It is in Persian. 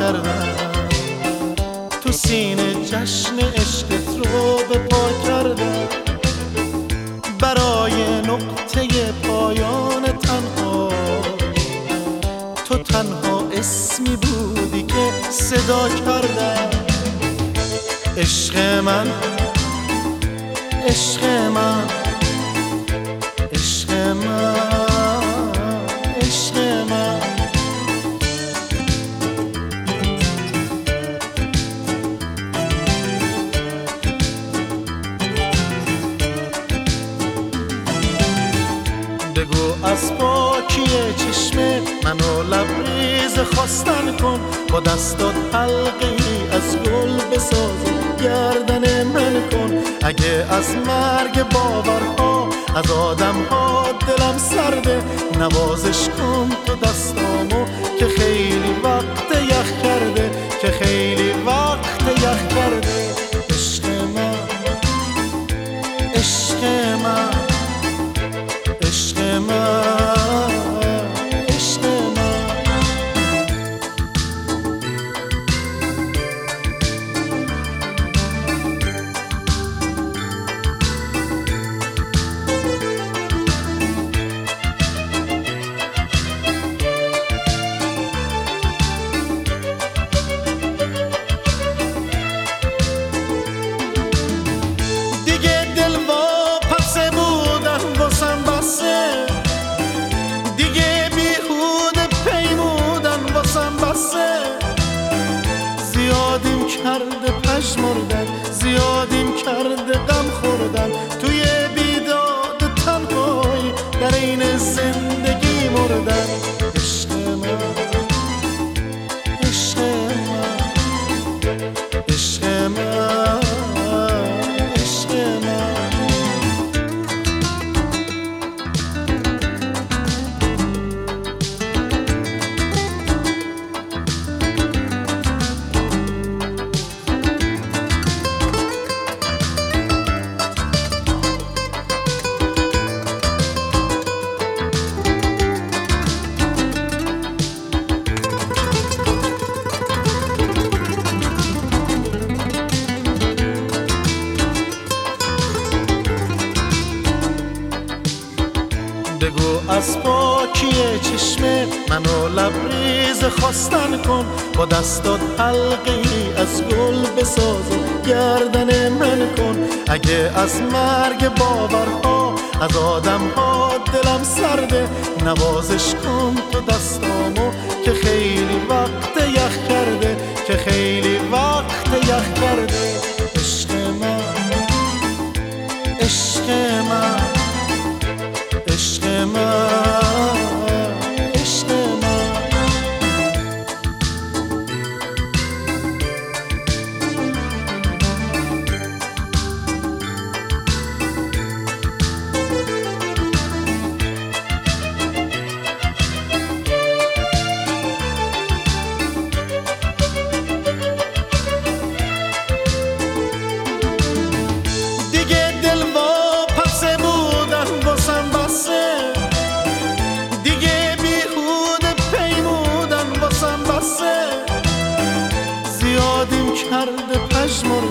کردم، تو سینه جشن عشقت رو به پا کردم. برای نقطه پایان تنها تو تنها اسمی بودی که صدا کردم. عشق من، عشق من، عشق من، عشق من. بگو از پاکی چشم منو لبریز خواستن کن، با دستات حلقه ای از گل بساز و گردن من کن. اگه از مرگ باورها از آدمها دلم سرده، نوازش کن تو دستامو که خیلی وقت یخ کرده، که خیلی وقت یخ کرده. عشق من، عشق من، عشق من، عشق من. دیگه دل واپسه بودن واسم بسه، دیگه بیهوده پیمودن واسم بسه. زیادیم کرده پژمردن، زیادیم کرده غم خوردن، توی بیداد تنهایی در این زندگی مردن. عشق من، عشق من، عشق من، عشق من. بگو از پاکی چشم منو لبریز خواستن کن، با دستات حلقه ای از گل بساز و گردن من کن. اگه از مرگ باورها از آدمها دلم سرده، نوازش کن تو دستامو که خیلی وقت یخ کرده، که خیلی وقت یخ کرده. عشق من، عشق من، عشق من، عشق من. دیگه دل واپسه بودن واسم بسه، دیگه بیهوده پیمودن واسم بسه. زیادیم کرده پژمردن،